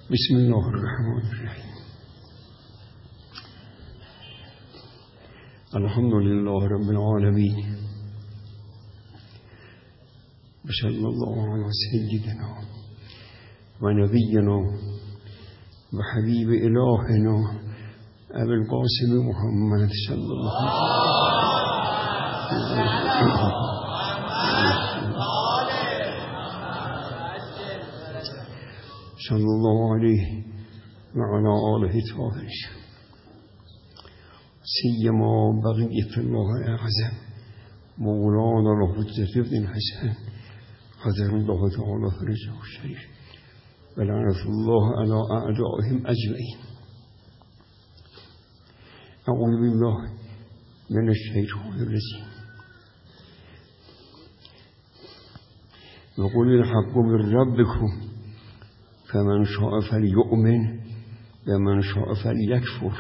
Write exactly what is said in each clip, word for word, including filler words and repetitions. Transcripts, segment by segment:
بسم الله الرحمن الرحیم. الحمد لله رب العالمین و صلی الله علی سیدنا و نبینا و حبیب الهنا ابی القاسم محمد صلی الله علیه و صلی الله علیه و علی آله طاهرین سیما بقیت الله اعظم مولانا الحجة بن الحسن حضر الله تعالی فرجه الشریف و لعنة الله علی اعدائهم اجمعین. اعوذ بالله من الشیطان الرجیم. وقل الحق من ربكم فمن شاء فليؤمن ومن شاء فليكفر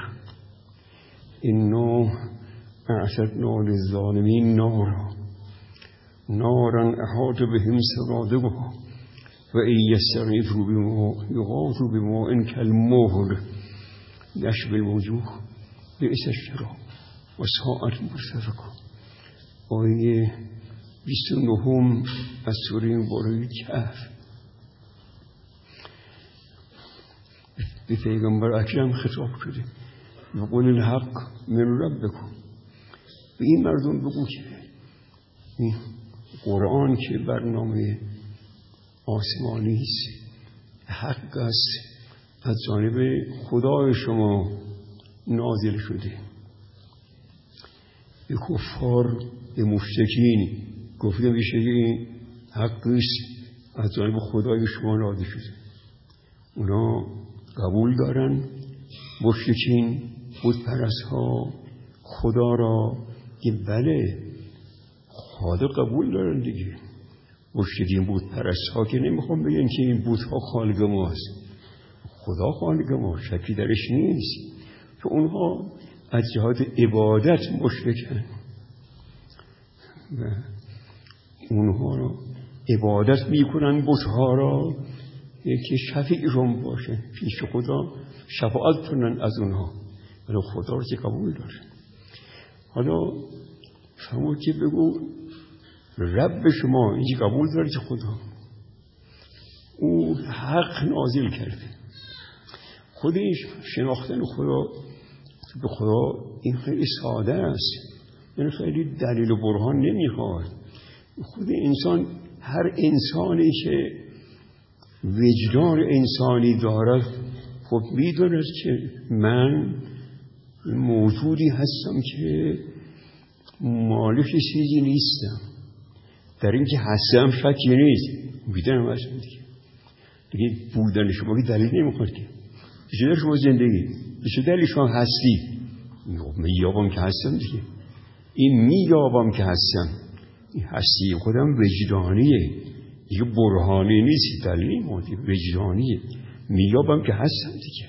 إنا أعتدنا للظالمين نارا نارا أحاط بهم سرادقها وإن يستغيثوا بماء يغاثوا بماء كالمهل يشوي الوجوه بئس الشراب وساءت مرتفقا. آیه بیست و نه از سوره مبارکه کهف. به پیغمبر اکرم خطاب شده و قل الحق من ربکم. به این مردم بگو که این قرآن که برنامه آسمانی است، حق است، از جانب خدای شما نازل شده. به کفار، به مشرکین گفته میشه این حق است، از جانب خدای شما نازل شده. اونا قبول دارن، مشرکین بت پرست ها خدا را که بله خدا قبول دارن دیگه. مشرکین بت پرست ها که نمیخوام بگن که این بت ها خالق ماست، خدا خالق ما، شکی درش نیست، که اونها از جهات عبادت مشرکن و اونها را عبادت میکنن بت ها را که شفیعشون باشه، پیش خدا شفاعت کنن از اونها، ولی خدا رو که قبول داره. حالا فرمود که بگو رب شما اینجا قبول داره که خدا او حق نازل کرده. خودش شناختن خدا به خدا این خیلی ساده است، این خیلی دلیل و برهان نمیخواد. خود انسان، هر انسانی که وجدان انسانی دارد خب میداند که من موجودی هستم که مالک چیزی نیستم. در این که هستم شکی نیست، میدونم هستم دیگه. دیگه بودن شما که دلیل نمیخواد که چه در شما زندگی، چه دلیل شما هستی. میابم که هستم دیگه. این میابم که هستم، این هستی خودم وجدانیه دیگه، برهانی نیست، دلیل مادی وجدانیه. میابم که هستم دیگه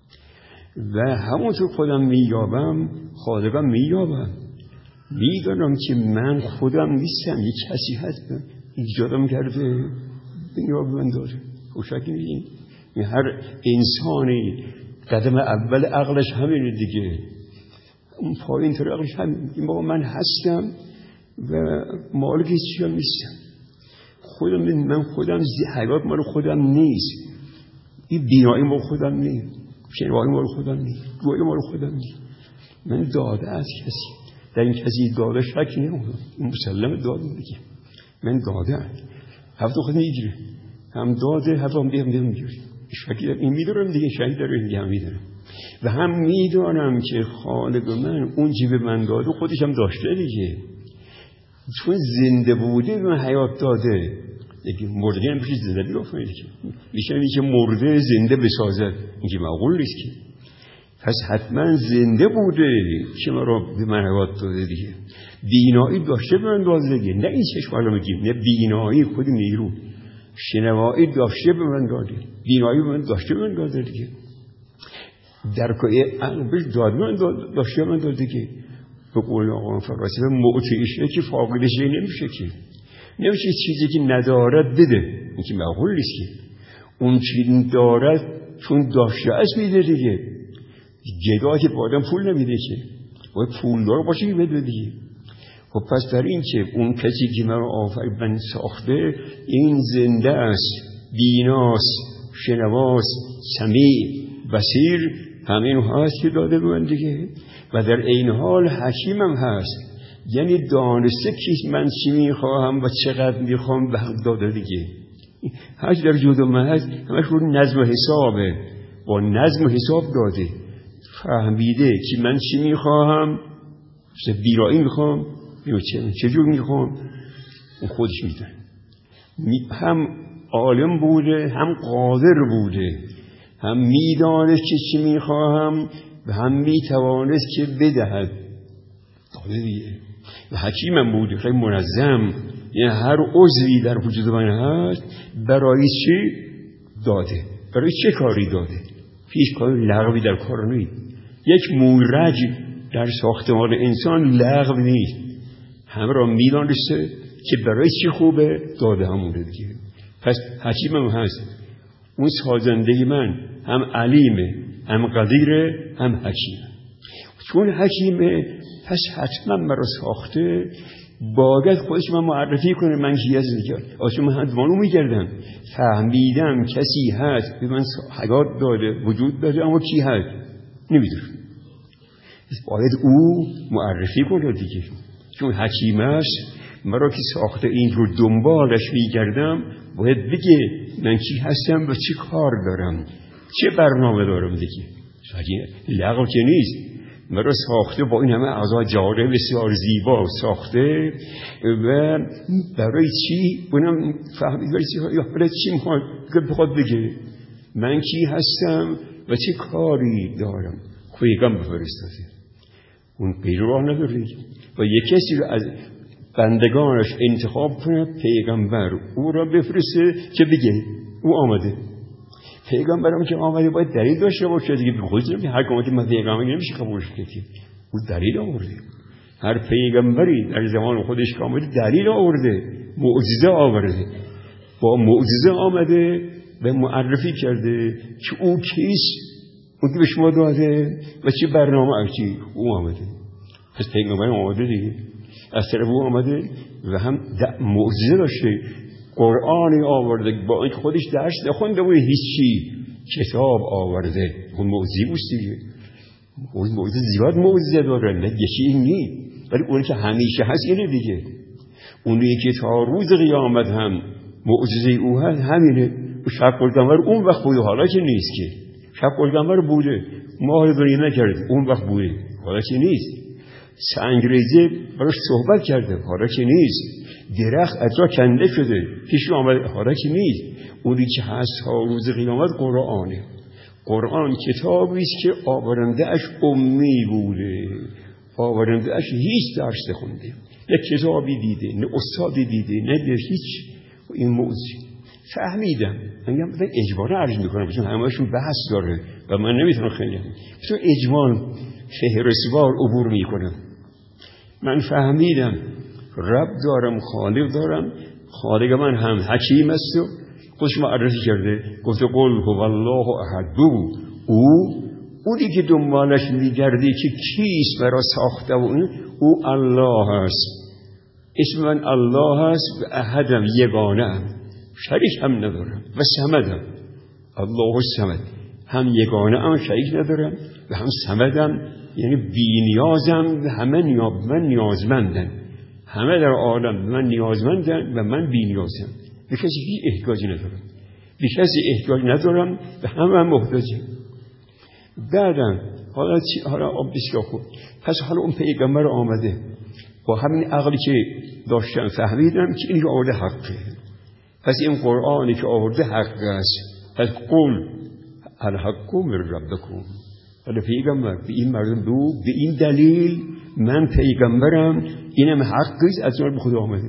و همونطور خودم میابم خالقم میابم. میدانم که من خودم نیستم، یک کسی هست ایجادم کرده، دنیا به من داره. خوشکی میگیم هر انسانی قدم اول عقلش همینه دیگه، اون پایین تر عقلش همین. این بابا من هستم و مالک هیچی هم نیستم. خودم من خودم حیات مال خودم نیست، این بینایی مال خودم نیست، شنوایی مال خودم نیست، گویی مال خودم نیست. من داده از کسی، در این کسی داده شکی نمونم، این مسلم داده میگه من داده هم هفته خود میگیره، هم داده هفته هم دیگه میگیره. شکی در این میدارم دیگه، شکی در این دیگه هم میدارم و هم میدانم که خالق من اون چی به من داده خودش هم داشته دیگه، چون زنده بوده به من حیات داده. یکی مرده هم بشه زنده بیافنه دیگه، میشه که مرده زنده بسازد، اینکه معقول نیست که. پس حتما زنده بوده که من را به من حیات داده دیگه. بینایی داشته به من داده دیگه، نه این چشم حالا میگیم، نه بینایی خود نیرو. شنوایی داشته به من داده، بینایی به من داشته به من داده دیگه. درکای عقلش داده من داشته به من داده دیگه. به قول آقا فراسیب معطیشه که فاقدش نمیشه که، نمیشه چیزی که ندارد بده، این که معقول نیست که. اون چیزی دارد چون داشته است میده دیگه. گدا که با آدم پول نمیده که، باید پولدار باشه که بده دیگه. خب پس در این که اون کسی که من رو آفرید من ساخته این زنده است، بیناست، شنواست، سمیع، بصیر، همین هست که داده به من دیگه. و در این حال حکیمم هست، یعنی دانسته که من چی میخواهم و چقدر میخوام به حق داده دیگه. هر در جود و محض همش رو نظم و حسابه، با نظم و حساب داده، فهمیده که من چی میخواهم، بیرایی میخوام، چجور میخوام، اون خودش میدن. هم عالم بوده، هم قادر بوده، هم میدانست که چی میخواهم و هم میتوانست که بدهد داده دیگه. و حکیمم بوده، خیلی منظم، یعنی هر عضوی در وجود من هست برای چی داده، برای چه کاری داده. هیچ کاری لغوی در کار نیست. یک مورج در ساختمان انسان لغو نیست، همه را میدانسته که برای چی خوبه داده همونه دیگه. پس حکیمم هست، اون سازنده من هم علیمه، هم قدیره، هم حکیمه. چون حکیمه پس حتما مرا ساخته، باید خودش من معرفی کنه من کی هستم دیگه. آسون من هدوانو میگردم، فهمیدم کسی هست به من حیات داده، وجود داده، اما کی هست نمیدونم. باید او معرفی کنه دیگه. چون حکیم است، مرا که ساخته این رو دنبالش میگردم، باید بگه من کی هستم و چی کار دارم، چه برنامه دارم دیگه. لغو که نیست. مرا ساخته با این همه اعضای جاره بسیار زیبا ساخته و برای چی اونم فهمید برای چی یا برای چی میخواد بخواد بگه من کی هستم و چه کاری دارم. پیغام بفرستاده، اون پیرو نداره و یک کسی رو از بندگانش انتخاب کنه، پیغمبر او را بفرسته که بگه او آمده. پیغمبرم که آمده باید دلیل داشته باشه دیگه. بخواد که هر کماتی من پیغمبر نمیشه قبولش کنی، او دلیل آورده. هر پیغمبری در زمان خودش که آمده دلیل آورده، معجزه آورده، با معجزه آمده و معرفی کرده که او کیست، اون که به شما داده و چه برنامه اکتی او آمده. پس پیغمبر آمده دیگه، از طرف او آمده و هم معجزه داشته، قرآنی آورده، با اینکه خودش درس نخونده بود هیچی، کتاب آورده. اون معجزه بود دیگه. اون معجزه زیاد معجزه داره، نه یکی این نی، ولی اون که همیشه هست اینه دیگه. اونی که تا روز قیامت هم معجزه او هست همینه. شب پیغمبر اون وقت بوده، حالا که نیست که. شب پیغمبر بوده، ما حالا دنیا نکرد، اون وقت بوده، حالا که نیست. سنگریزه براش صحبت کرده، حالا که نیست. درخت از جا کنده شده، پیش آمده، حالا که نیست. اونی که هست تا روز قیامت قرآنه. قرآن کتابی است که آورنده اش امی بوده، آورنده اش هیچ درس نخونده، نه کتابی دیده، نه استادی دیده، نه هیچ. این موضوع فهمیدم. من میگم اجمالا عرض میکنم چون همه‌شون بحث داره و من نمیتونم خیلی تو اجمال فهرستوار عبور میکنم. من فهمیدم رب دارم، خالق دارم. خالق من هم حکیم است و خودش معرفی کرده، گفته قل هو الله احد. بگو او اونی که دنبالش میگردی که کیست مرا ساخته و اون او الله است. اسم من الله است و احدم، یگانه‌ام، شریک هم ندارم و صمدم. الله الصمد، هم یگانه‌ام شریک ندارم و هم صمدم، یعنی بی نیازم و همه نیاز من نیازمندن. همه در عالم من نیازمندن و من بی نیازم. به کسی هیچ احتیاجی ندارم، به کسی احتیاج ندارم و همه هم محتاجم. بعدم حالا چی؟ حالا بسیار خوب. پس حالا اون پیغمبر آمده با همین عقلی که داشتم فهمیدم که این آورده حقه. پس این قرآنی که آورده حق است. پس قل الحق من ربکم. حالا پیغمبر به این مردم بگو به این دلیل من پیغمبرم، اینم حقیست از جانب خدا آمده.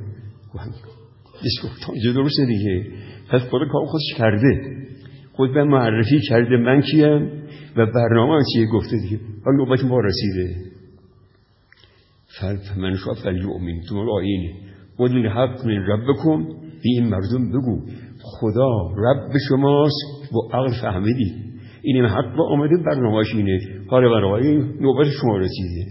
اینجا درسته دیگه. پس خدا کار خودش کرده، خود به معرفی کرده من کیم و برنامه چیه گفته دیگه. حالا نوبت ما رسیده. فمن شاء فلیؤمن. تو آیینه قل الحق من ربکم. به این مردم بگو خدا رب شماست. با عقل فهمیدی این حق آمده برنامه‌اش اینه. حالا برای نوبت شما رسیده.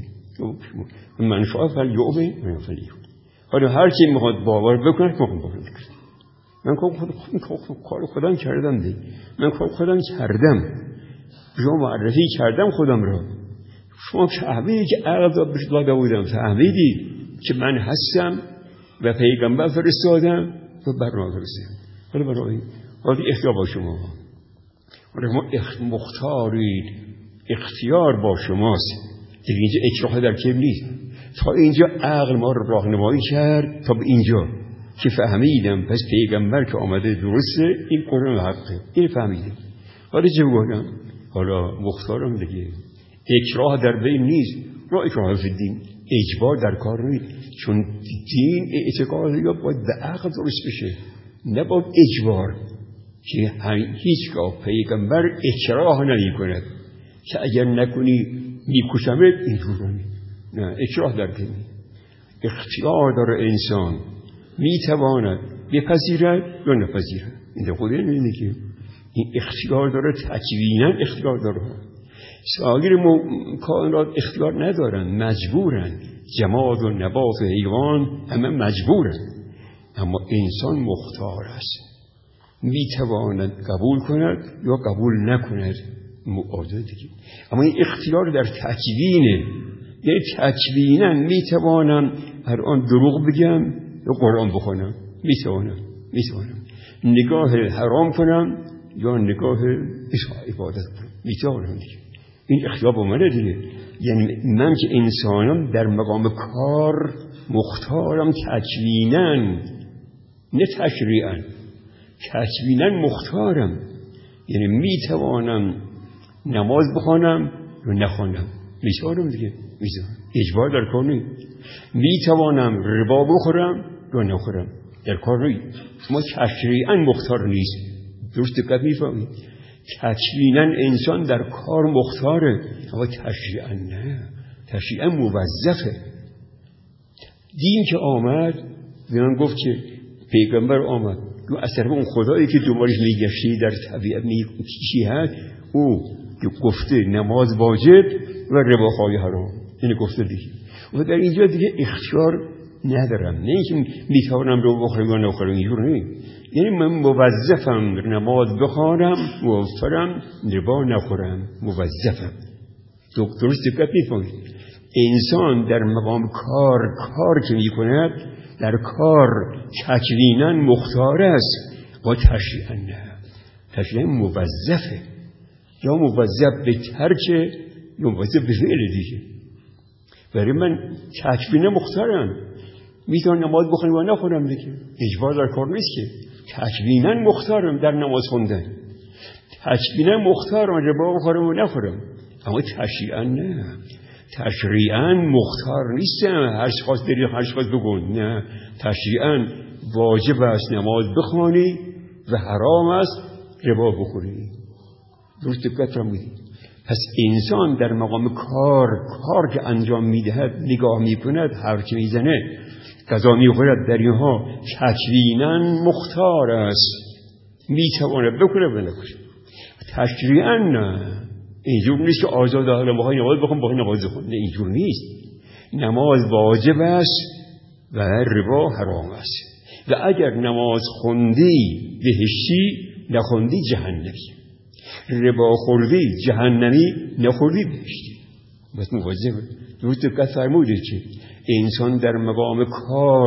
من شاء فلیؤمن و من فلیکفر. حالا هر کی میخواد باور بکنه میخواد باور بکنه. من کار خود کار خودم کردم دی. من کار خودم کردم. شما معرفی کردم خودم را. شما فهمیدی که عقل داده بودم، فهمیدی که من هستم و پیغمبر فرستادم و برنامه فرستادم. حالا برای حالا اختیار با شما. حالا ما مختارید، اختیار با شماست. دیگه اینجا اکراه در کم نیست. تا اینجا عقل ما رو راهنمایی کرد تا به اینجا که فهمیدم پس پیغمبر که آمده درسته، این قرآن حقه، این فهمیدم. حالا چه بگم؟ حالا مختارم دیگه. اکراه در بین نیست. را اکراه فی الدین، اجبار در کار نیست. چون دین اعتقاد یا باید به عقل درست بشه، نه باید اجبار. که هیچگاه پیغمبر اکراه نمی کند که اگر نکنی میکشمت، اینجور نیست. نه، اکراه در بین نیست. اختیار داره انسان، میتواند بپذیرد یا نپذیرد. این در خود اینه که این اختیار داره، تکویناً اختیار داره. سایر کائنات اختیار ندارن، مجبورن. جماد و نبات و حیوان همه مجبورن، اما انسان مختار است، میتواند قبول کند یا قبول نکند. معادله دیگه. اما این اختیار در تکوینه، یعنی تکویناً میتوانم هر آن دروغ بگم یا قرآن بخونم، میتوانم میتوانم نگاه حرام کنم یا نگاه عبادت کنم، میتوانم دیگه. این اختیار با منه دیگه. یعنی من که انسانم در مقام کار مختارم تکویناً، نه تشریعاً. تکویناً مختارم، یعنی میتوانم نماز بخوانم یا نخوانم، میتوانم دیگه، میتوانم. اجبار در کار نیست. میتوانم ربا بخورم یا نخورم، در کار نیست. ما تشریعاً مختار نیست. درست دقت میفهمید؟ تکویناً انسان در کار مختاره، اما تشریعاً نه. تشریعاً موظفه. دین که آمد به من گفت که پیغمبر آمد و از طرف اون خدایی که دنبالش میگشتی در طبیعت میگشتی هست، او گفته نماز واجب و رباخواری حرام. اینو گفته دیگه. و در اینجا دیگه اختیار ندارم، نه اینکه میتوانم رو بخورم یا نخورم، اینجور نیست. یعنی من موظفم نماز بخوانم، موظفم ربا نخورم، موظفم. درست دقت می‌فهمید؟ انسان در مقام کار کار که میکند، در کار تکویناً مختار است و تشریعاً نه. تشریعاً موظفه، یا موظف به ترک یا موظف به فعل دیگه. برای من تکویناً مختارم، میتونم نماز بخونم و نخونم دیگه. اجبار در کار نیست که. تکویناً مختارم در نماز خوندن، تکویناً مختارم ربا بخورم و نخورم، اما تشریعاً نه. تشریعاً مختار نیستم، هر چی خواست بری هر چی خواست بگون. نه، تشریعاً واجب است نماز بخوانی و حرام است ربا بخوری. درست دقت فرمودید؟ پس انسان در مقام کار کار که انجام میدهد، نگاه میکند، حرف میزنه، غذا میخورد، در اینها تکویناً مختار است، میتواند بکنه و نکنه. تشریعاً نه. اینجور نیست که آزاد حالا بخوای نماز بخون بخوای نماز بخون. نه، اینجور نیست. نماز واجب است و ربا حرام است. و اگر نماز خوندی بهشتی، نخوندی جهنمی. ربا خوردی جهنمی، نخوردی بهشتی. بس مواظب. درست دقت فرمودید که انسان در مقام کار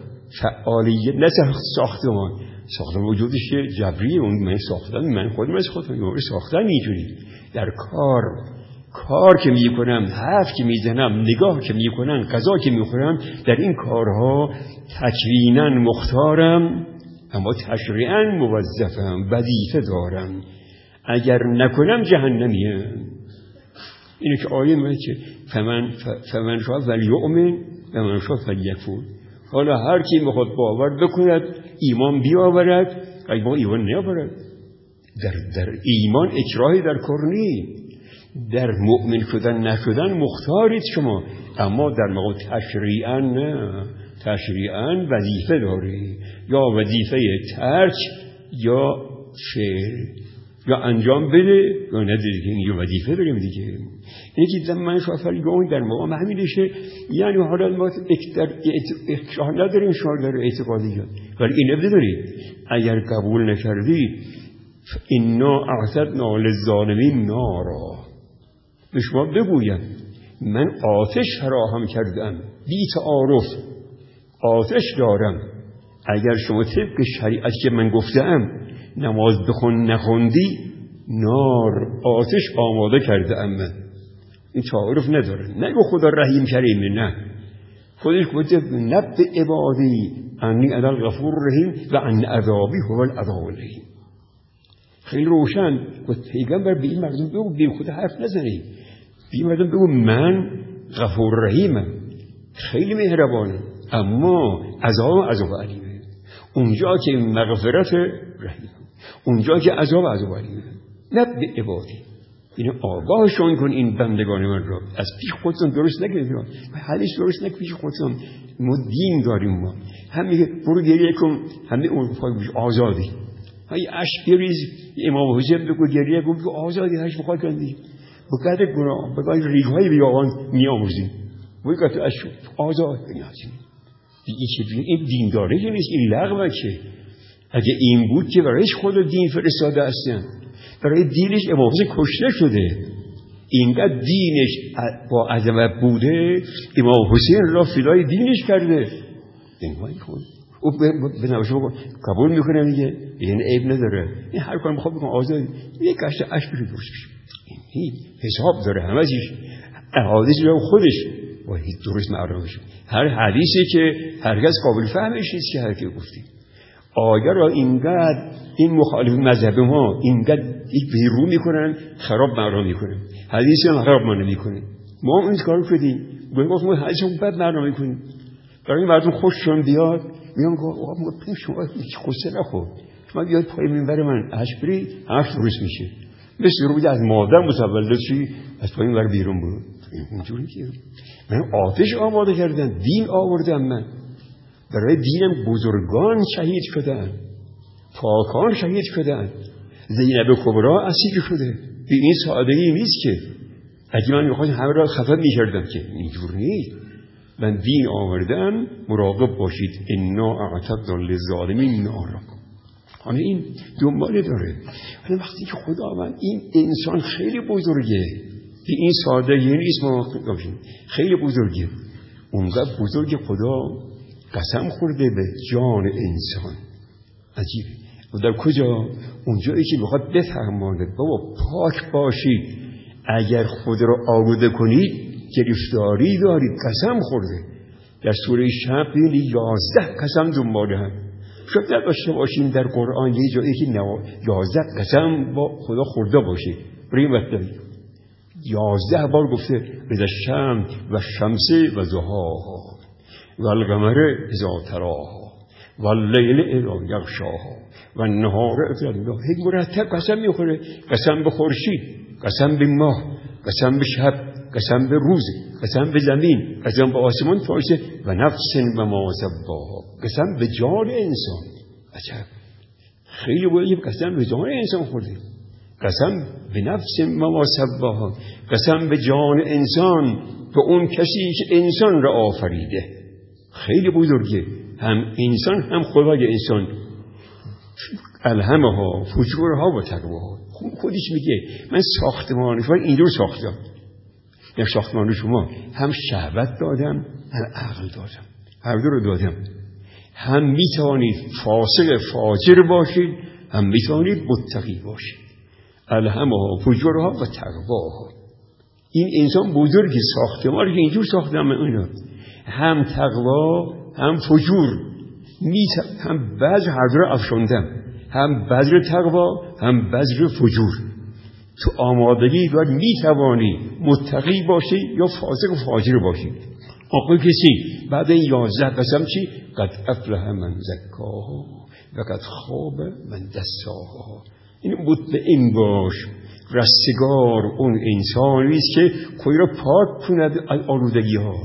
فعالیت، نه ساختمان. ساختمان وجودش جبریه، اون من ساختم، من خودم از خودم اون ساختم. اینجوری در کار کار که میکنم، حرف که میزنم، نگاه که میکنم، غذا که میخورم، در این کارها تکویناً مختارم، اما تشریعاً موظفم، وظیفه دارم. اگر نکنم جهنمیم. اینه که آیه میگه که فمن فمن شاء فلیؤمن و من شاء فلیکفر. حالا هر کی میخواد باور بکند، ایمان بیاورد، اگه با ایمان نیاورد. در در ایمان اکراهی در کار نیست. در مؤمن شدن نشدن مختارید شما، اما در مقام تشریعاً نه. تشریعاً وظیفه داری، یا وظیفه ترک یا فعل. یا انجام بده یا نده دیگه. این یه وظیفه داریم دیگه. اینه که من شافلگاه در مقام همینشه. یعنی حالا ما در اکراه نداریم شما در اعتقادیات، ولی این ندارید اگر قبول نکردید انا اعتدنا للظالمین نارا، به شما بگویم من آتش فراهم کردم بی تعارف، آتش دارم. اگر شما طبق شریعت که من گفتم نماز بخون نخوندی، نار آتش آماده کرده ام من. این تعارف نداره. نگو خدا رحیم کریمه، نه، خودش گفته نبئ عبادی انی انا الغفور الرحیم و ان عذابی هو العذاب الرحیم. خیلی روشن گفت پیغمبر به این مردم بگو بی خود حرف نزنید، به این مردم بگو من غفور رحیمم، خیلی مهربانم، اما عذاب عذاب علیمه. اونجا که مغفرت رحیم، اونجا که عذاب عذاب علیمه. نبئ عبادی، این آگاهشون کن این بندگان من را. از پیش خودتون درست نگیرید، حالش درست نگید پیش خودتون. ما دین داریم، ما هم میگه برو گریه کن، همه اون آزادی. های عشق بریز، امام حسین بگو گریه کن، بگو آزادی، هرچی بخوای کن دیگه. بقدر گناه بقدر ریگ‌های بیابان میآموزیم، بگو تو عشق آزاد بنیازیم. دیگه چه این دین داره که نیست، این لغوه. که اگه این بود که برایش خود دین فرستاده هستن، برای دینش امام حسین کشته شده. اینقدر دینش با عظمت بوده، امام حسین را فدای دینش کرده. دنبایی خود او به نوشه بگو قبول میکنه دیگه، این عیب نداره، این هر کار میخواد بکن آزادی. یک کشت عشق بشه درستش، این حساب داره همه چیش، احادیث رو خودش با هیچ درست معلوم بشه. هر حدیثی که هرگز قابل فهمش نیست که هر کی گفتیم. اگر اینقدر این مخالف مذهب ما اینقدر یک بیرون میکنن، خراب معنا میکنن، حدیثی هم خراب معنا میکنن. ما این کارو کردیم، گفتیم ما حدیثو بد معنا میکنیم برای مردم خوششون بیاد. میگم آقا ما پیم شما هیچ خوسته نخور، شما بیاد پای منبر من عشق بری، عشق درست میشه. مثل رو از مادر متولد شی، از پای منبر بیرون برو. اینجوری که من آتش آماده کردم، دین آوردم، من برای دینم بزرگان شهید شدن، پاکان شهید شدن. زینب کبرا اسیر شده. به این سادگی نیست که اگه من میخواستم همه را خفه میکردم، که اینجور نیست. من دین آوردم، مراقب باشید انا اعتدنا للظالمین نارا. حالا این دنباله داره. حالا وقتی که خدا من این انسان خیلی بزرگه، به این سادگی نیست، ما خیلی بزرگه. اونقدر بزرگ خدا قسم خورده به جان انسان. عجیبه. و در کجا؟ اونجایی که میخواد بفرماند بابا پاک باشید، اگر خود را آلوده کنید گرفتاری دارید. قسم خورده. در سوره شب بینید یازده قسم دنباله هم. شاید داشته باشیم در قرآن یه جایی که یازده قسم با خدا خورده باشه. برای این وقت یازده بار گفته اذا الشمس و الشمس و ضحاها و القمر اذا تراها و اللیل اذا یغشاها و النهار اذا جلاها. هیچ مرتب قسم میخوره. قسم به خورشید، قسم به ماه، قسم به شب، قسم به روز، قسم به زمین، قسم به آسمان فارشه و نفس و ما سواها، قسم به جان انسان. عجب، خیلی باید قسم به جان انسان خورده. قسم به نفس و ما سواها، قسم به جان انسان، به اون کسی که انسان را آفریده. خیلی بزرگه. هم انسان هم خدای انسان. الهمها فجورها و تقواها. خودش میگه من ساختمان شما اینجور ساختم. در ساختمان شما هم شهوت دادم، هم عقل دادم، هر دو رو دادم. هم میتوانید فاسق فاجر باشید، هم میتوانید متقی باشید. الهمها فجورها و تقواها. این انسان بزرگی ساختمان که اینجور ساختم اینا. هم تقوا هم فجور، هم بذر، هر دو رو افشاندم. هم بذر تقوا هم بذر فجور. تو آمادگی باید میتوانی متقی باشی یا فاسق و فاجر باشی. آقای کسی بعد این یازده قسم چی؟ قد افلح من زکاها و قد خاب من دساها. این مطمئن باش رستگار اون انسانی است که خودی را پاک کند از آلودگی ها.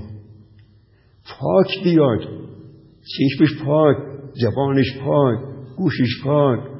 پاک بیاد، چشمش پاک، زبانش پاک، گوشش پاک،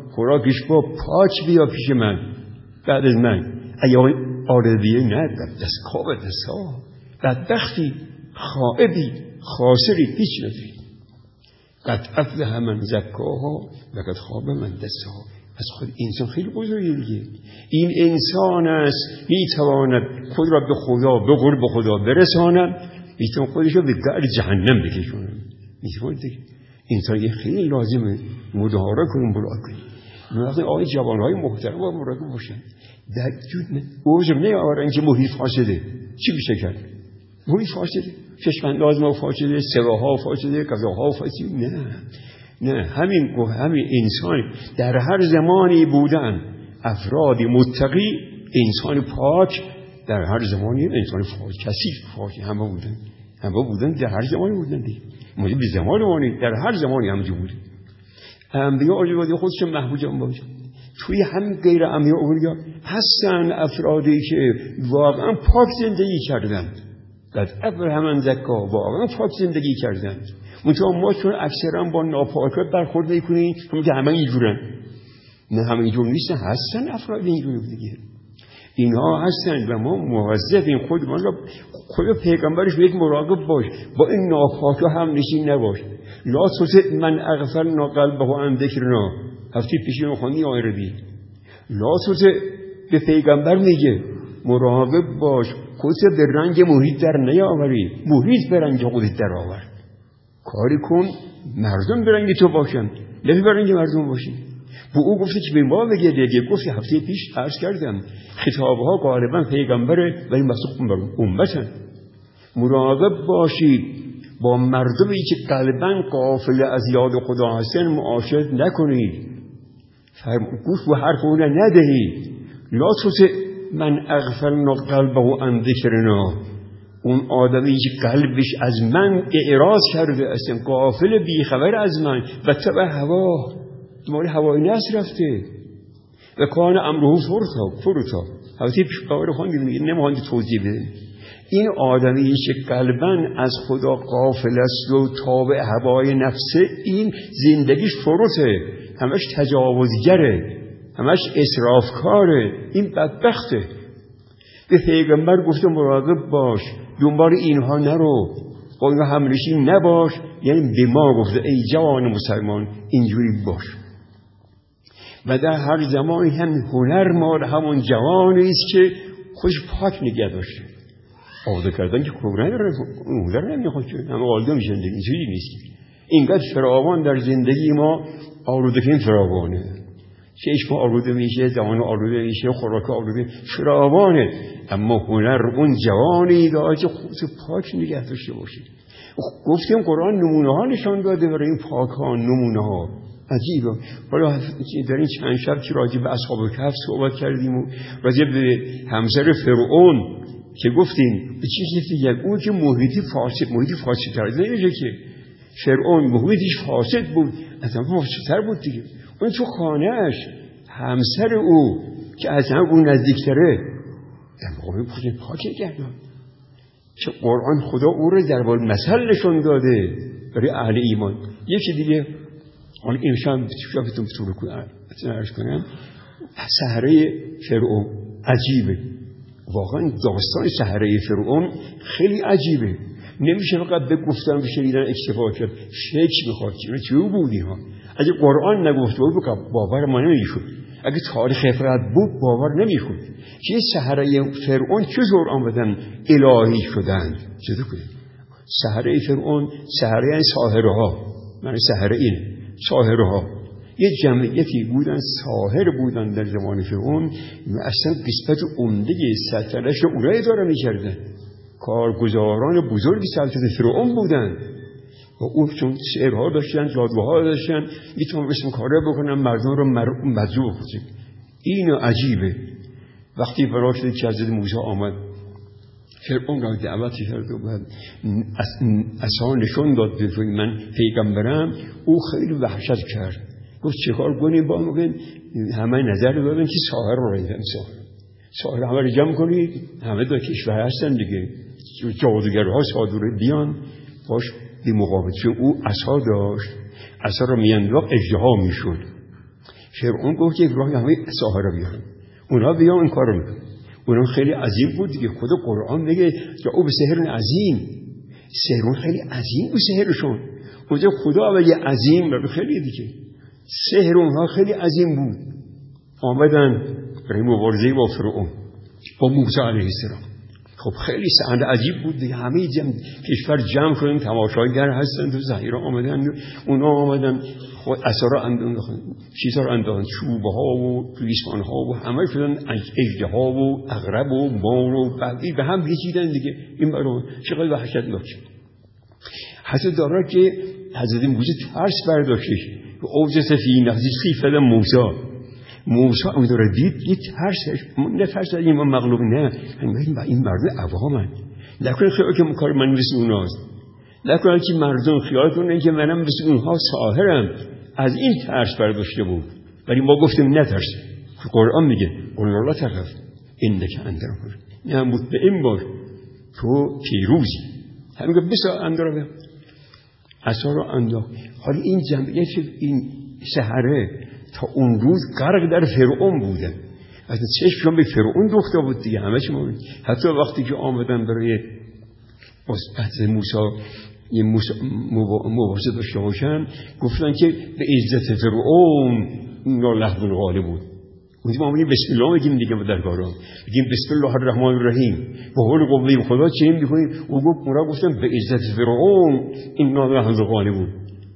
خوراکش با پاک بیا پیش من بعد از من. اگه آردیه نه دستگاه و دستها بدبختی خائبی خاسری هیچ نداری. قد افلح من زکاها و قد خاب من دساها. از خود انسان خیلی بزرگه دیگه. این انسان است میتواند خود را به خدا به قرب خدا برساند، میتواند خودش را به در جهنم بکشاند. میتواند دیگه انسان خیلی لازمه مدارا کنیم مراقبه کنیم. وقتی آقای جوانهای محترم با مراقبه باشن در جود اوج نیاورن که محیط فاسده. چی میشه کرد؟ محیط فاسده، چشم‌انداز ما فاسده، سواها فاسده، غذاها فاسده. نه نه همین همین انسان در هر زمانی بودن افراد متقی، انسان پاک در هر زمانی انسان پاک کثیف پاک همه بودن همه بودن در هر زمانی بودن دیگه. ما به زمان وانی در هر زمانی همینجور بوده. انبیاء اولیا خودشون محبوبان باشه. توی هم غیر انبیاء اولیا هستن افرادی که واقعا پاک زندگی کردند. قد افلح من زکاها واقعا پاک زندگی کردند. منتها ما چون اکثرا با ناپاکیت برخورد میکنیم همون که همه اینجورن. نه همه اینجور نیستن، هستن افراد اینجور دیگه. اینها هستن و ما موظفیم خودمان را خود پیغمبرش به یک مراقب باش، با این ناپاکی هم نشین نباش. لا تطع من اغفلنا قلبه عن ذکرنا. هفته پیشی رو خوندی آیه ربی. لا تطع به پیغمبر میگه مراقب باش خودت به رنگ محیط در نیاوری، محیط به رنگ خودت در آور. کاری کن مردم به رنگ تو باشن، نه به رنگ مردم باشی. به او گفته که به ما بگه دیگه. گفت هفته پیش عرض کردم خطابها غالبا پیغمبره ولی مخصوص بر امتن. مراقب باشید با مردمی که قلبا غافل از یاد خدا هستن معاشرت نکنید. گوش به حرف اونا ندهید. لا تطع من اغفلنا قلبه عن ذکرنا. اون آدمی که قلبش از من اعراض کرده اصلا غافل بیخبر از من و تبع هوا دنبال هوای نفس رفته و کان امره فرطا فرطا هفته پیش قرار خواندیم نمیخوام که توضیح بدم. این آدمی که قلباً از خدا غافل است و تابع هوای نفسه، این زندگیش فرطه، همش تجاوزگره، همش اسرافکاره، این بدبخته. به پیغمبر گفته مراقب باش، دنبال اینها نرو، با اینها همنشین نباش. یعنی به ما گفته ای جوان مسلمان اینجوری باش. و در هر زمانی هم هنر مال همون جوانی است که خوش پاک نگه داشته. آوده کردن که خوب نداره، هنر نمیخواد که همه آلوده میشن دیگه. اینجوری نیست. اینقدر فراوان در زندگی ما آلوده که این فراوانه. چشم آلوده میشه، زمان آلوده میشه، خوراک آلوده فراوانه. اما هنر اون جوانی داره که خود پاک نگه داشته باشه. گفتیم قرآن نمونه ها نشان داده برای این پاک ها، نمونه ها عجیبه. حالا در این چند شب که راجع به اصحاب کهف صحبت کردیم و راجع به همسر فرعون که گفتیم به چی گفتیم؟ اون که محیطی فاسد، محیطی فاسد تر نمیشه که فرعون محیطش فاسد بود، اصلا فاسدتر بود دیگه. اون تو خانهش همسر او که از هم اون نزدیکتره در مقابل خودش پاک کردن. چه قرآن خدا او رو در بال مثل نشون داده برای اهل ایمان. یکی دیگه حالا امشب شافتون بطور کنم ارز کنم سحره فرعون عجیبه. واقعا داستان سحره فرعون خیلی عجیبه. نمیشه فقط به گفتن و شنیدن اکتفا کرد، شک میخواد که چه بودی ها. اگه قرآن نگفته بود باور ما نمیشد، اگه تاریخ افراد بود باور نمیشد که سحره فرعون چطور آمدن الهی شدند. چطور کنید سحره فرعون؟ سحره این ساحره ها، من سحره اینه ساحره ها یه جمعیتی بودن، ساحر بودن در زمان فرعون و اصلا قسمت عمده سلطنتش رو اونایی داره میکردن، کارگزاران بزرگ سلطنت فرعون بودن و اون چون شعرها داشتن، جادوها داشتن، میتونستن کاره بکنن مردم رو مجذوب کنن. اینو عجیبه. وقتی برای شد که حضرت موسی آمد فرعون را دعوت کرد و عصا نشون داد به من پیغمبرم، او خیلی وحشت کرد. گفت چه کار کنیم با مگن همه نظر دادن که ساحر رو رایدن ساحر ساحر همه رو جمع کنید، همه دو کشور هستن دیگه، جادوگرها سادوره بیان باش بی مقابل. چون او عصا داشت، عصا رو میانداخت اژدها میشد. فرعون گفت که ابراهیم همه ساحر رو بیارن، اونا بیان این کار رو میکنن. اونا خیلی عظیم بود دیگه. خود قرآن میگه که او به سحر عظیم، سحرون خیلی عظیم بود سحرشون. اونجا خدا به یه عظیم رو خیلی دیگه سحر اونها خیلی عظیم بود. آمدن برای مبارزه با فرعون با موسی علیه السلام. خب خیلی صحنه عجیب بود دیگه. همه جمع کشور جمع شدن، تماشاگر هستن تو ظهیرا آمدن، اونا آمدن خود عصا انداختن، چیزا رو انداختن، چوبه ها و ریسمان ها و همه شدن اژدها و عقرب و مار و بقیه به هم پیچیدن دیگه. این برای چقدر وحشتناک. حتی داره که حضرت موسی ترس برداشتش و اوجس فی نفسی خیفة موسی. موسی اون داره دید یه ترسش، نه ترس از این ما مغلوب، نه این مردم عوامن، نکنه خیال که کار من مثل اوناست، نکنه که مردم خیال کنه که منم مثل اونها ساحرم. از این ترس برداشته بود. ولی ما گفتیم نترس. قرآن میگه قل لا تخف انک انت الرحمن، نه مطمئن باش تو پیروزی. همین که بسا اندرا عصا رو انداخت. حالا این جمعیت این سحره تا اون روز غرق در فرعون بودن، از چشمشون به فرعون دوخته بود دیگه همه چی مومن. حتی وقتی که آمدن برای حضرت موسی یه مبارزه داشته باشن، گفتن که به عزت فرعون اینا لحظه غالب بود. اونجا ما میگیم بسم الله میگیم دیگه در کارام میگیم بسم الله الرحمن الرحیم به حول قوه خدا چه میکنیم. او گفت اونها گفتن به عزت فرعون اینا لحظه غالب بود.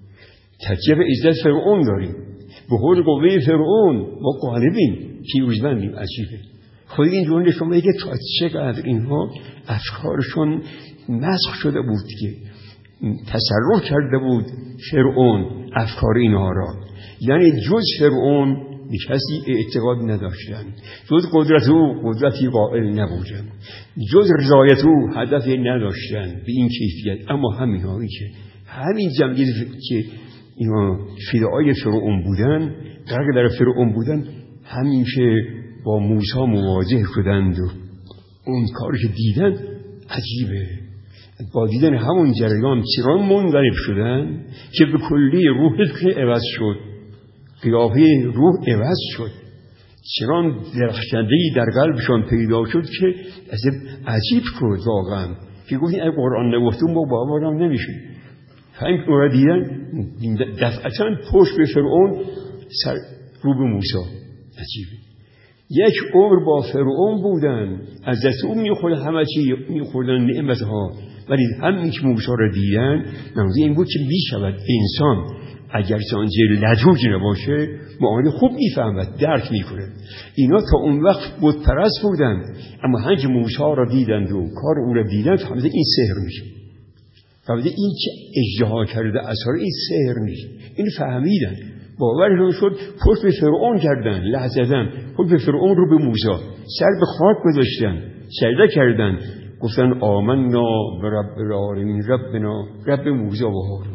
تکیه به عزت فرعون داریم، به حول قوه فرعون ما غالبیم، پیروزمندیم. عجیبه. خود این جمله شما میگه تا چقدر اینها افکارشون مسخ شده بود که تصرف کرده بود فرعون افکار اینها را. یعنی جز فرعون به کسی اعتقاد نداشتن، جز قدرت او قدرتی قائل نبودن، جز رضایت او هدفی نداشتن به این کیفیت. اما همین هایی که همین جمعیت که اینا فدای فرعون بودن، غرق در فرعون بودن، همیشه با موسی مواجه شدند و اون کاری که دیدن عجیبه. با دیدن همون جریان چرا منقلب شدن که به کلی روح که عوض شد، قیافه روح عوض شد، چرا درخشنده‌ای در قلبشان پیدا شد که از عجیب شد واقعا که گفتین اگه قرآن نگفتون ما باورم نمیشه. همین که اون دیدن دفعتاً پشت به فرعون سر رو به موسی. عجیبه. یک عمر با فرعون بودن، از دست اون میخورد، همه چی میخوردن نعمتها، ولی همین که موسی را دیدن منظور این بود که میشود انسان اگر سانجه لجوج نباشه معانی خوب میفهمد، درک میکنه. اینا تا اون وقت بت پرست بودن، اما هنگ موسی را دیدند و کار او را دیدند فهمیدن این سحر میشه، فهمیدن این که اژدها کرده اثر این سحر نیست. این فهمیدن، باورشون شد، پشت به فرعون کردن، لحظدن پشت به فرعون رو به موسی سر به خاک گذاشتن، سجده کردن، گفتن آمنا برب العالمین ربنا رب موسی و هارون.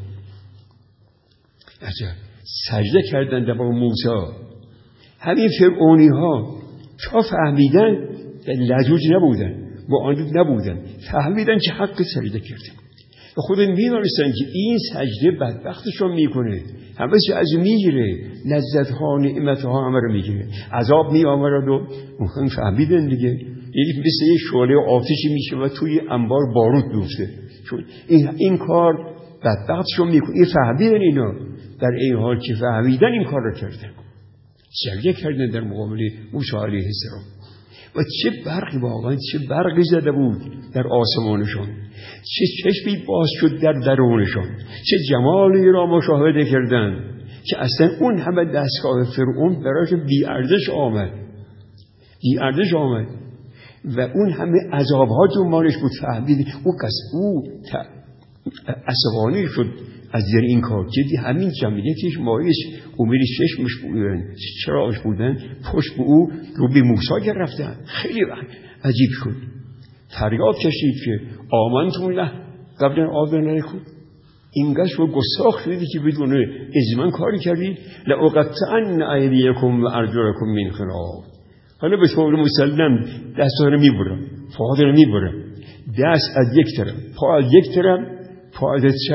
عجب. سجده کردن در با موسی. همین فرعونی ها تا فهمیدن لجوج نبودن، معاند نبودن، فهمیدن که حق سجده کردن و خود می‌دونستن که این سجده بدبختشون میکنه، همه چی از میگیره، لذت ها نعمت ها همه رو میگیره، عذاب میآورد و اون فهمیدن دیگه. یعنی مثل یه شعله آتشی میشه و توی انبار بارود میفته. چون این, این کار بدبختشون میکنه. این فهمیدن اینا، در این حال که فهمیدن این کار رو کردن، سجده کردن در مقابل موسی علیه السلام و چه برقی، واقعا چه برقی زده بود در آسمانشان، چه چشمی باز شد در درونشان، چه جمالی را مشاهده کردن که اصلا اون همه دستگاه فرعون برایش بی ارزش آمد، بی ارزش آمد و اون همه عذاب‌ها دنبالش بود. فهمید او کس او عصبانی شد از زیر این کار که همین جمعیتش مایش امید چشمش بودن، چراغش بودن، پشت به او رو به موسی گرفتن. خیلی عجیب شد، فریاد کشید که آمنتم له قبل آذن علیکم، اینقدر شو گستاخ شدید که بدون اجماع کاری کردید، لأقطعن ایدیکم و ارجلکم من خلاف. حالا به طور مسلم دست رو میبرم، پا رو میبرم، دست از یک طرف، پا از یک طرف، پا از چپ،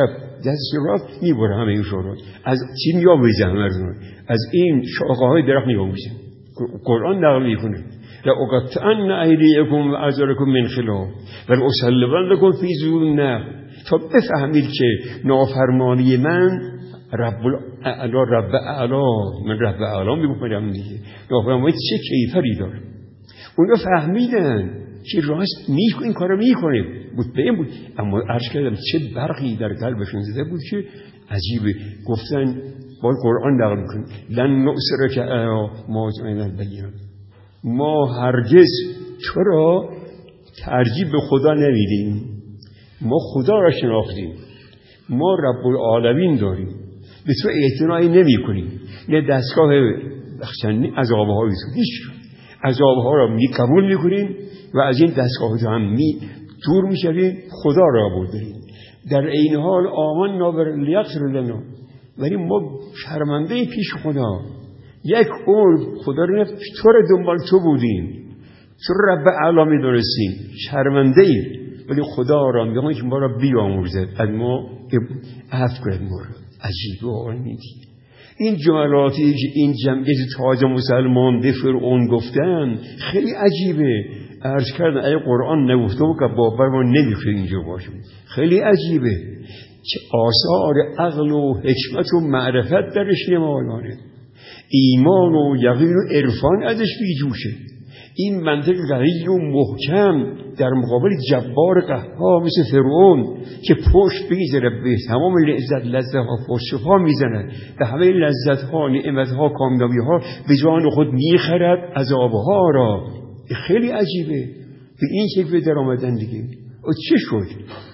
دست راست میبره همه این شورا از چی میآموزه همه رو از این شاخه های درخت میآموزه قرآن نقل میکنه لأقطعن أيديكم وأرجلكم من خلاف ولأصلبنكم في جذوع النخل تا بفهمید که نافرمانی من رب الاعلی رب اعلی من رب اعلی میگم دیگه نافرمانی چه کیفری داره اونا فهمیدن که راست میکنه این کارو میکنه بود به این بود اما عرض کردم چه برقی در قلبشون زده بود که عجیبه گفتن با قرآن نقل میکنه لن نؤثرک علی ما جعلنا البینات ما هرگز تو را ترجیح به خدا نمیدیم ما خدا را شناختیم ما رب العالمین داریم به تو اعتنایی نمی کنیم نه دستگاه بخشنی عذاب‌های تو هیچ عذاب‌ها را می قبول می کنیم و از این دستگاه هم می دور می شویم خدا را برداریم در این حال آمنا لیغفر لنا ولی ما شرمنده پیش خدا یک عمر خدا رو تو رو دنبال تو بودیم تو رب اعلی می دونستیم شرمنده ایم ولی خدا را میگم که ما را بیامرزد از ما عفو کنه ما عجیبه آنیدی این جملاتی که این جمعیت تاج مسلمان به فرعون گفتن خیلی عجیبه عرض کردن ای قرآن نگفته و که باور ما نمیشه اینجا باشیم خیلی عجیبه چه آثار عقل و حکمت و معرفت درش نمایانه ایمان و یقین و عرفان ازش بیجوشه این منطق قوی و محکم در مقابل جبار قهار مثل فرعون که پشت بگذاره به تمام لذت لذت ها پشت ها میزنه به همه لذت ها نعمت ها کامیابی ها به جان خود میخرد عذاب ها را خیلی عجیبه به این شکل در آمدن دیگه و چه شد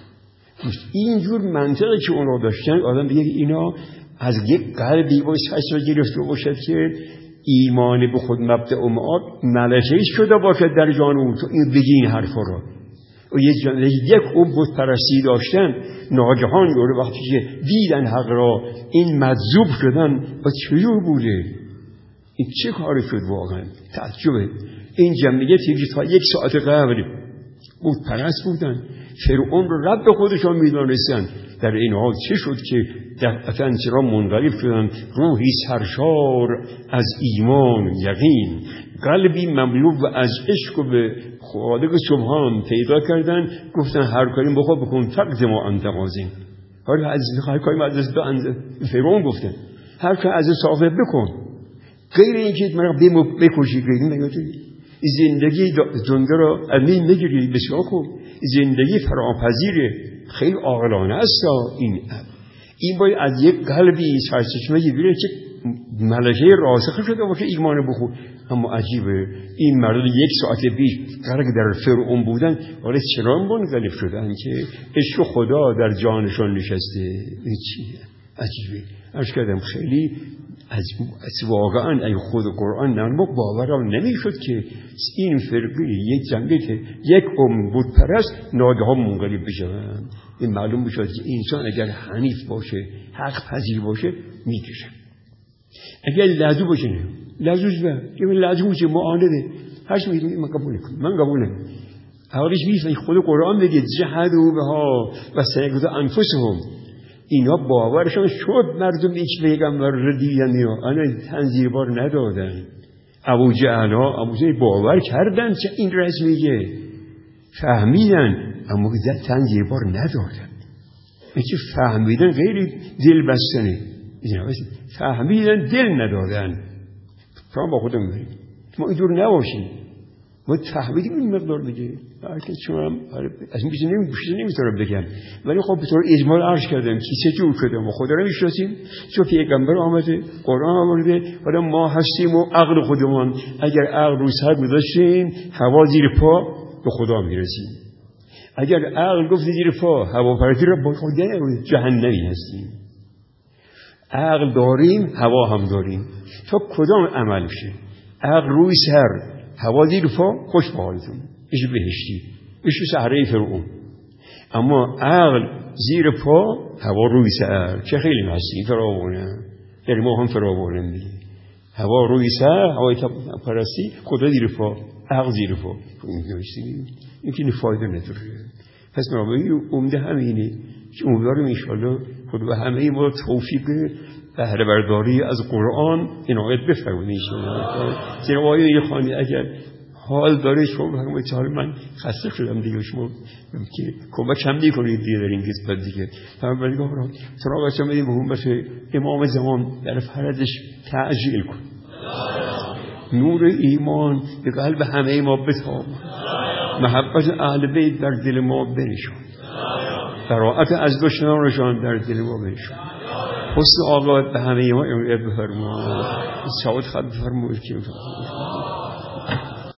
اینجور منطقی که اون را داشتن آدم بگه اینا از یک قلبی باید سچ گرفته باشد که ایمان به خود مبدأ و معاد ملکه‌ای شده باشد در جان اون تو این بگی این حرفا را و یک جان یک عبود پرستی داشتن ناگهان یورو وقتی که دیدن حق را این مجذوب شدن و چجور بوده این چه کاری شد واقعا تعجبه این جمعیت که تا یک ساعت قبل بود پرست بودن فرعون رو رب خودشان میدانستن در این حال چه شد که دفعتاً چرا منقلب شدن روحی سرشار از ایمان یقین قلبی مملو و از عشق و به خالق سبحان پیدا کردن گفتن هر کاری بخواه بکن فقط ما انتقاضیم هر کاری ما از فرعون گفتن هر کاری از صافه بکن غیر اینکه من بکشی غیر زندگی زنده را از من نگیری بسیار خوب زندگی فراپذیره خیلی عاقلانه است این این باید از یک قلبی سرچشمه بیره که ملکه راسخ شده باشه ایمان بخور اما عجیبه این مردم یک ساعت پیش قرار که در فرعون بودن ولی چرا منقلب شدن که عشق خدا در جانشان نشسته این چیه عجیبه عرض کردم خیلی از واقعا ای خود قرآن نرمک باورم نمیشد که این فرقی یک جنگی که یک ام بود پرست ناگهان منقلب بشوند این معلوم بشد که انسان اگر حنیف باشه حق پذیر باشه میکشه اگر لازم باشه نه لازم باشه که لازم باشه معانده هرچ میگه من قبول کنم من قبول نمیکنم حالش میفهمی خود قرآن میگه جهدوا بها و سیقظ انفسهم اینا باورشان شد مردم ایچ پیغمبر رو دیدن اینا آنها تنظیر بار ندادن ابو جهل ها ابو جهل باور کردن چه این رسم میگه فهمیدن اما تنظیر بار ندادن اینکه فهمیدن غیر دل بستنه فهمیدن دل ندادن تا با خودم بریم ما اینجور نباشیم ما فهمیدیم این مقدار بگه که چون از این بیشتر نمیتونم بگم ولی خب به طور اجمال عرض کردم که چه جور شده ما خدا رو میشناسیم چون پیغمبر آمده قرآن آمده حالا ما هستیم و عقل خودمان اگر عقل رو سر گذاشتیم هوا زیر پا به خدا میرسیم اگر عقل گفت زیر پا هوا پرتی رو با خدا نمیرسیم جهنمی هستیم عقل داریم هوا هم داریم تا کدام عمل شه عقل روی سر هوا زیر پا خوش به حالتون ایش بهشتی ایش صحرای فرعون اما عقل زیر پا هوا روی سر چه خیلی هستی فراوانه یعنی ما هم فراوانه دیگه هوا روی سر هوای پرستی خدا زیر پا عقل زیر پا این که فایده نداره پس برای عمده همینه که امیدوارم انشاءالله خود به همه ما توفیق بهره برداری از قرآن عنایت بفرمایید انشاءالله. زیرا آیه یه خانی اگر حال داره شما بفرمایید حال من خسته شدم دیگه، شما که کمک هم میکنید دیگه در این قسمت دیگه. همه بگم را ترا بچه میدیم به اون بچه امام زمان در فرجش تعجیل کن، نور ایمان به قلب همه ما بتاب، محبت اهل بیت در دل ما بنشان، براءت از دشمنانشان در دل ما بنشان، حسن آقایت به همه ما عنایت بفرما. سعادت خط بفرمایید که